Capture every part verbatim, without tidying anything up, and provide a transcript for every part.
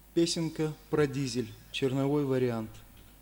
Песенка про дизель, черновой вариант.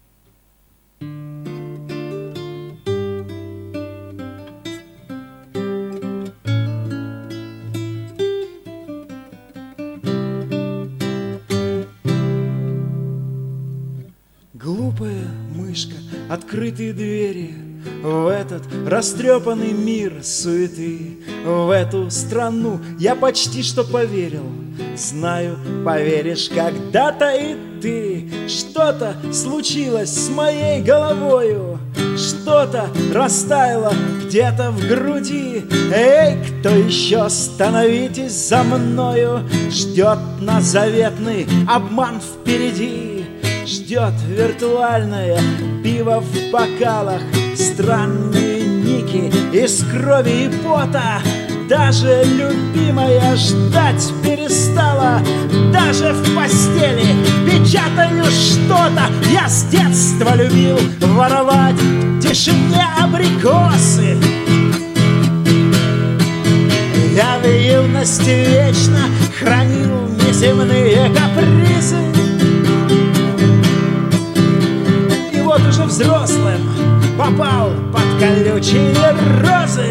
Глупая мышка, открытые двери в этот растрепанный мир суеты. В эту страну я почти что поверил. Знаю, поверишь когда-то и ты. Что-то случилось с моей головою, что-то растаяло где-то в груди. Эй, кто еще, становитесь за мною. Ждет нас заветный обман впереди. Ждет виртуальное пиво в бокалах, странные ники из крови и пота. Даже любимая ждать перестала. Даже в постели печатаю что-то. Я с детства любил воровать в тишине абрикосы. Я в юности вечно хранил неземные капризы. И вот уже взрослым попал под колючие розы.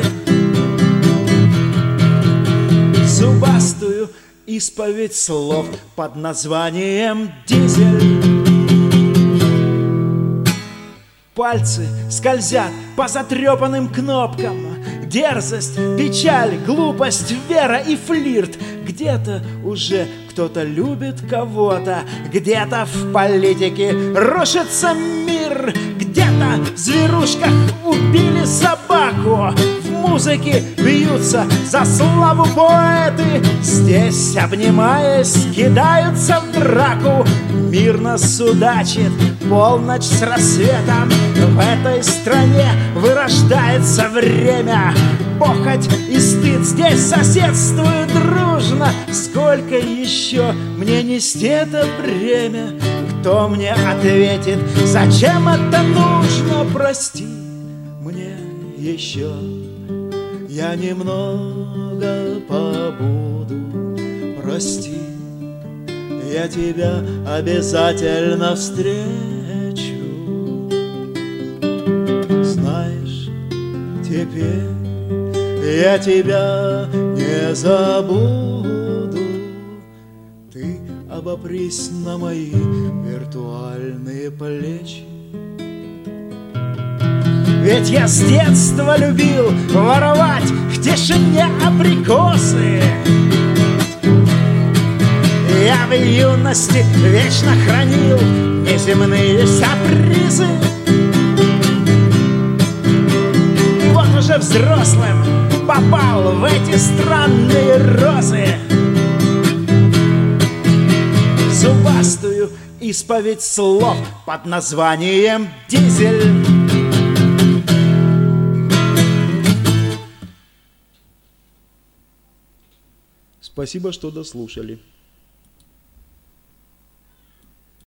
Зубастую исповедь слов под названием «Дизель». Пальцы скользят по затрепанным кнопкам. Дерзость, печаль, глупость, вера и флирт. Где-то уже кто-то любит кого-то. Где-то в политике рушится мир. Где-то в зверушках убили собаку. В музыке бьются за славу поэты. Здесь, обнимаясь, кидаются в драку. Мирно судачит полночь с рассветом. В этой стране вырождается время. Похоть и стыд здесь соседствуют дружно. Сколько еще мне нести это бремя? Кто мне ответит, зачем это нужно? Прости мне еще, я немного побуду. Прости, я тебя обязательно встречу. Знаешь, теперь я тебя не забуду. Ты обопрись на мои виртуальные плечи. Ведь я с детства любил воровать в тишине абрикосы. Я в юности вечно хранил неземные сюрпризы. И вот уже взрослым попал в эти странные розы. Зубастую исповедь слов под названием «Дизель». Спасибо, что дослушали.